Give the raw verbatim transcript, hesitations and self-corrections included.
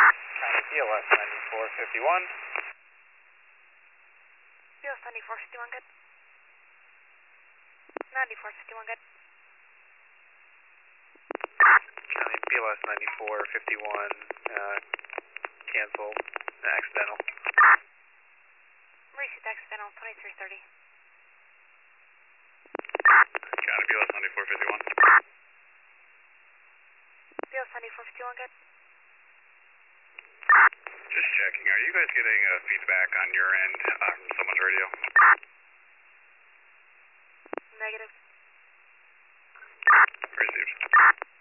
County P L S ninety-four fifty-one. P L S ninety-four fifty-one, good. ninety-four fifty-one, good. County P L S ninety-four fifty-one, uh, canceled, accidental. Received accidental, twenty-three thirty. County P L S ninety-four fifty-one. P L S ninety-four fifty-one, good. Just checking, are you guys getting uh, feedback on your end uh, from someone's radio? Negative. Received.